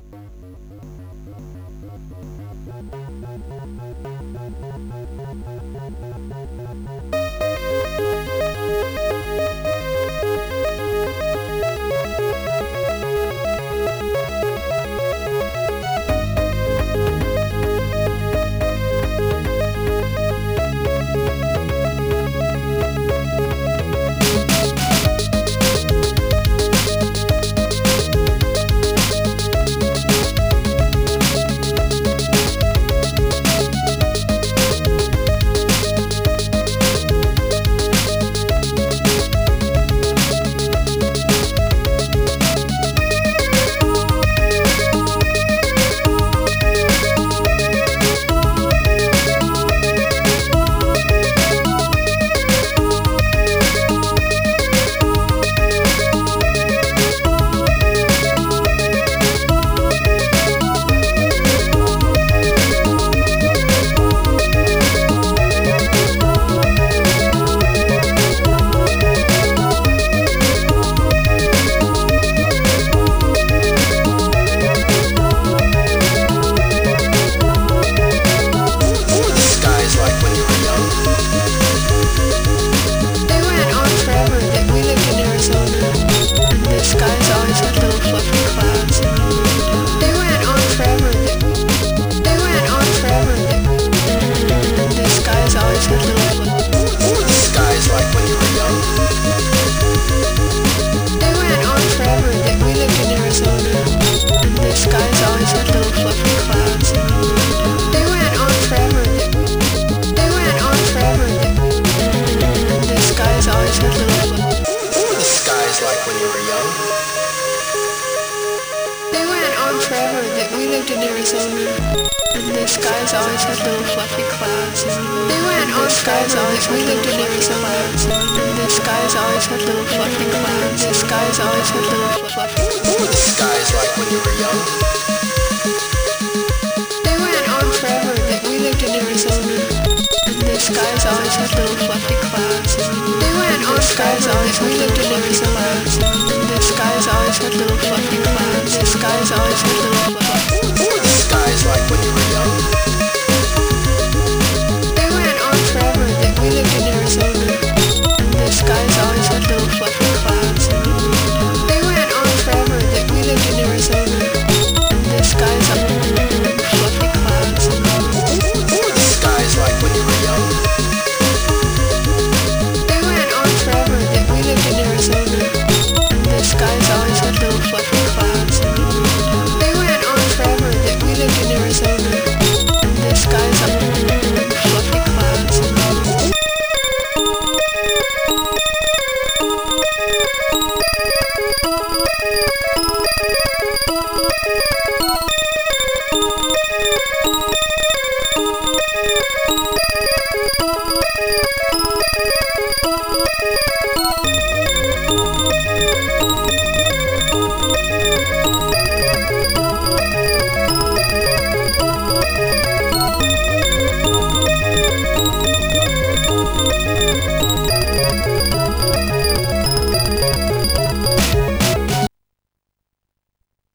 lived in Arizona, and the skies always had little fluffy clouds. They went on skies always. We lived in Arizona, and the skies always had little fluffy clouds. The skies always had little fluffy. What were the skies like when you were young? They went on forever. We lived in Arizona, and the skies always had little fluffy clouds. They went on skies always. We lived in Arizona.